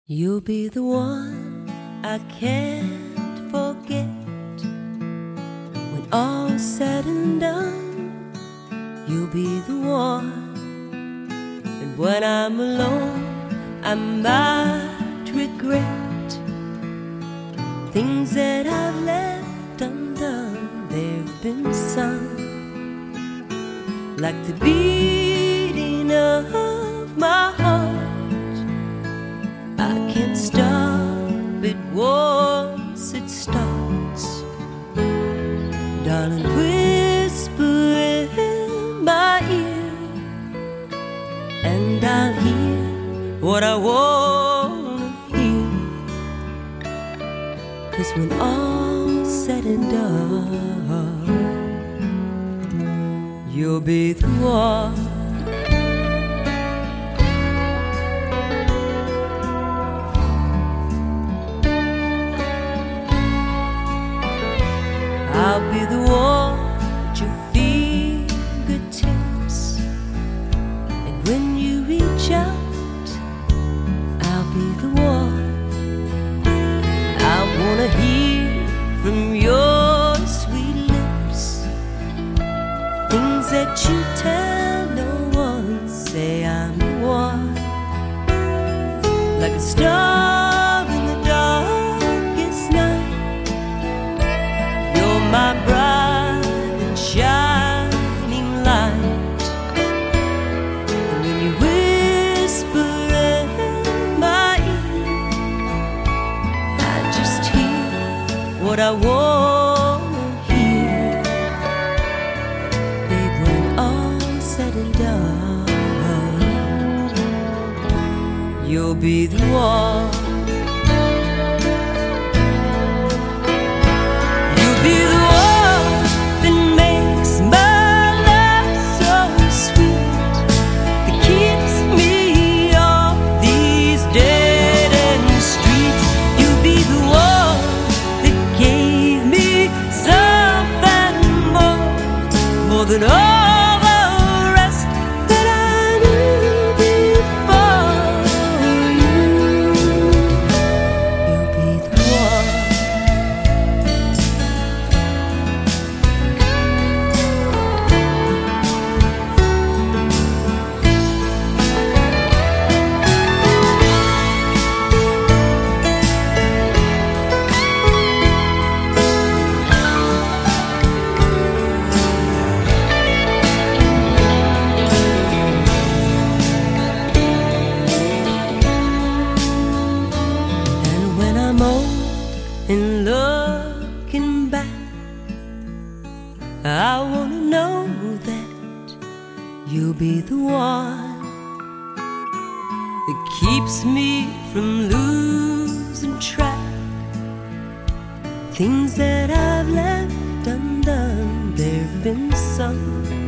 You'll be the one I can't forget. When all's said and done, you'll be the one. And when I'm alone, I might regret things that I've left undone. There've been some, like the beating of my heart. I can't stop it once it starts. Darling, whisper in my ear, and I'll hear what I wanna hear. 'Cause when all's said and done, you'll be the one. I'll be the one at your fingertips, and when you reach out, I'll be the one. I wanna hear from your sweet lips things that you tell no one. Say I'm the one, like a star in the darkest night. My bright and shining light. And when you whisper in my ear, I just hear what I wanna hear. Babe, when all's said and done, you'll be the one. Than all the rest that I knew before you. You'll be the one. And looking back, I wanna know that you'll be the one that keeps me from losing track. Things that I've left undone, there've been some.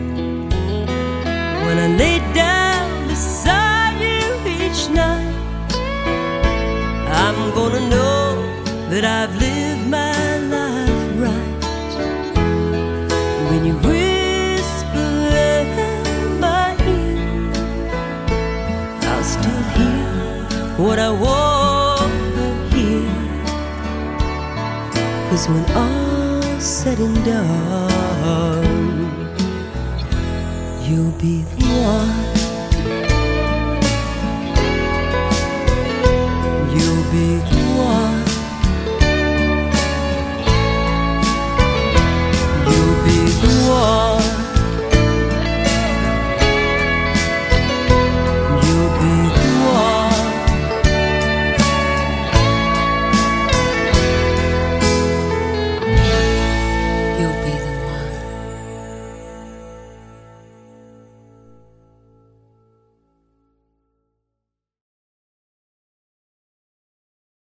When I lay down beside you each night, I'm gonna know that I've lived my life right. When you whisper in my ear, I'll still hear what I want to hear. 'Cause when all's said and done, you'll be the one. You'll be the one.